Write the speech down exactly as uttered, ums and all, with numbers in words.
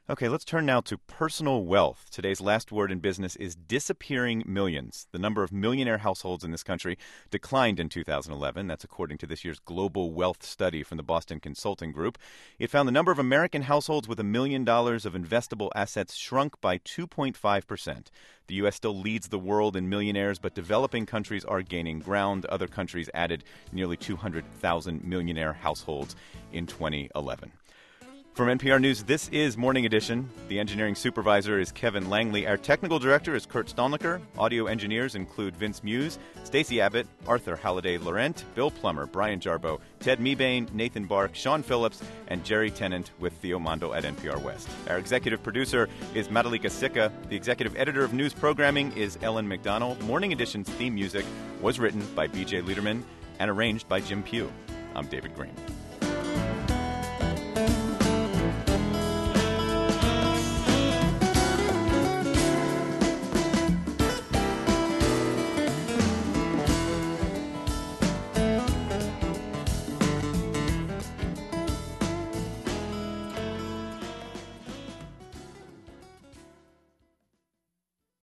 Okay, let's turn now to personal wealth. Today's last word in business is disappearing millions. The number of millionaire households in this country declined in two thousand eleven. That's according to this year's Global Wealth Study from the Boston Consulting Group. It found the number of American households with a million dollars of investable assets shrunk by two point five percent. The U S still leads the world in millionaires, but developing countries are gaining ground. Other countries added nearly two hundred thousand millionaire households in twenty eleven. From N P R News, this is Morning Edition. The engineering supervisor is Kevin Langley. Our technical director is Kurt Stolniker. Audio engineers include Vince Muse, Stacey Abbott, Arthur Halliday-Laurent, Bill Plummer, Brian Jarboe, Ted Mebane, Nathan Bark, Sean Phillips, and Jerry Tennant with Theo Mondo at N P R West. Our executive producer is Madalika Sikka. The executive editor of news programming is Ellen McDonald. Morning Edition's theme music was written by B J Liederman and arranged by Jim Pugh. I'm David Green.